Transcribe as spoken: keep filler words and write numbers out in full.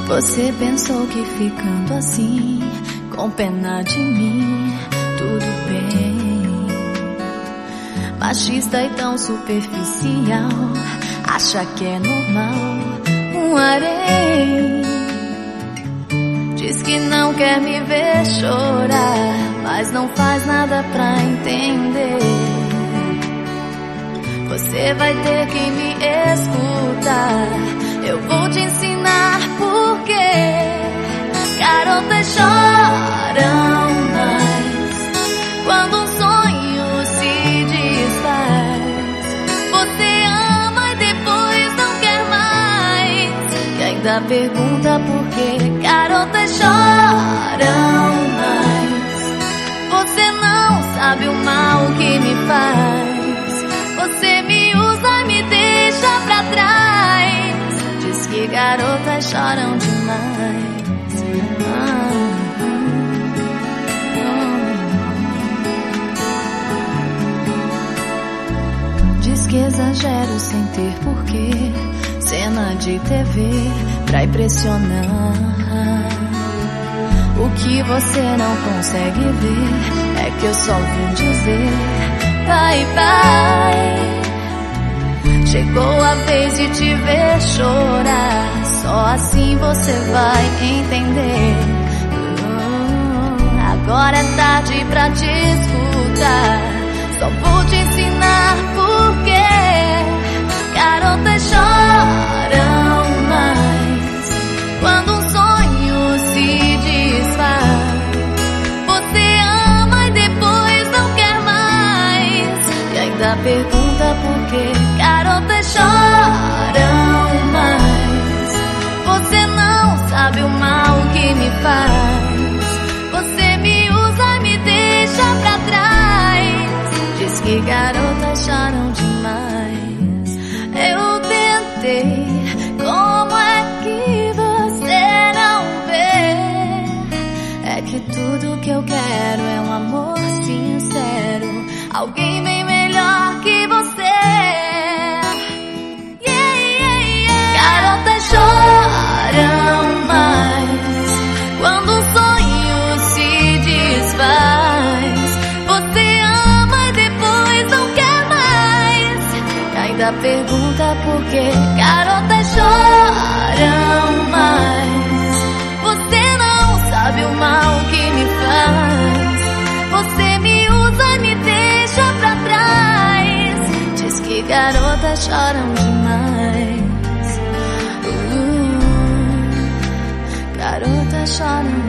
Você pensou que ficando assim, com pena de mim, tudo bem. Machista e tão superficial, acha que é normal um harém. Diz que não quer me ver chorar, mas não faz nada pra entender. Você vai ter que me escutar, eu vou te ensinar por quê. Garotas choram mais quando um sonho se desfaz. Você ama e depois não quer mais, e ainda pergunta por quê. Garotas choram mais, você não sabe o mal que me faz. Você me usa e me deixa pra trás. Diz que garotas choram demais. Ah, ah. Diz que exagero sem ter porquê. Cena de T V pra impressionar. O que você não consegue ver é que eu só vim dizer bye bye. Chegou a vez de te ver chorar, só assim você vai entender. hum, Agora é tarde pra te escutar, só vou te ensinar por quê. Garotas choram mais quando um sonho se desfaz. Você ama e depois não quer mais, e ainda pergunta por quê. Garotas choram mais, você não sabe o mal que me faz. Você me usa e me deixa pra trás. Diz que garotas choram demais. Eu tentei, como é que você não vê? É que tudo que eu quero é um amor sincero, alguém bem melhor que você. Yeah, yeah, yeah. Garotas choram mais quando um sonho se desfaz. Você ama e depois não quer mais, e ainda pergunta por quê. Garotas choram mais, você não sabe o mal que me faz. Você me usa e me deixa pra trás. Diz que garotas choram demais. uh, Garotas choram